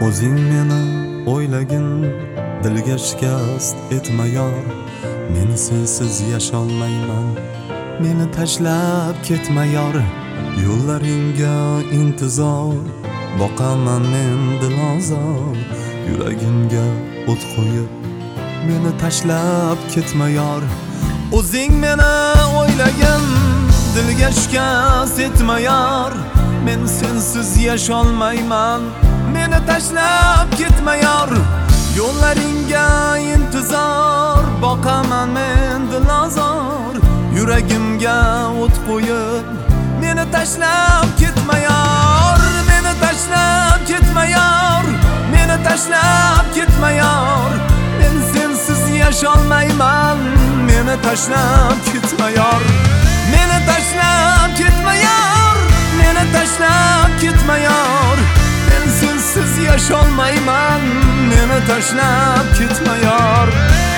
O'zing meni o'ylagin, dilga shikast etma yor. Men sensiz yasholmayman, meni tashlab ketma yor. Yo'llaringga intizor, boqaman men dilozor. Yuragimga o't qo'yib, meni tashlab ketma yor. O'zing meni o'ylagin, dilga shikast etma yor. Men sensiz yasholmayman, meni tashlab ketma yor. Yo'llaringga intizor, boqaman men dilozor. Yuragimga o't qo'yib, meni tashlab ketma yor. Meni tashlab ketma yor. Meni tashlab ketma yor. Men sensiz yasholmayman, meni tashlab ketma yor. Meni tashlab ketma yor. Meni tashlab ketma yor. Men sensiz yasholmayman, meni tashlab ketma yor.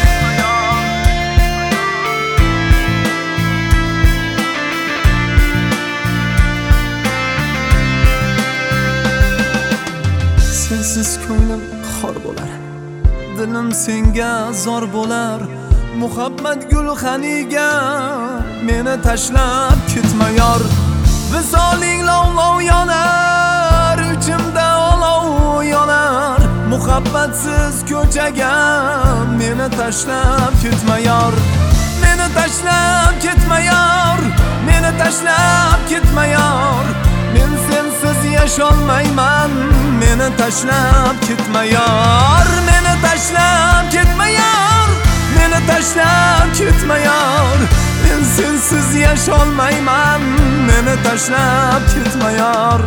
Sensiz ko'nglim xor bo'lar, dilim senga zor bo'lar. Muhabbat gulxaniga meni tashlab ketma yor. Visoling lovlov yonar, ichimda olov yonar. Muhabbatsiz ko'chaga meni tashlab ketma yor. Meni tashlab ketma yor. Meni tashlab ketma yor. Men sensiz yasholmayman, meni tashlab ketma yor. Meni tashlab ketma yor. Meni tashlab ketma yor. Men sensiz yasholmayman, meni tashlab ketma yor.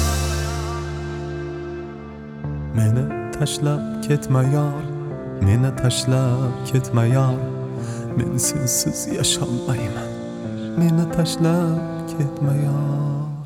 Meni tashlab ketma yor. Meni tashlab ketma yor. Men sensiz yasholmayman, meni tashlab ketma yor.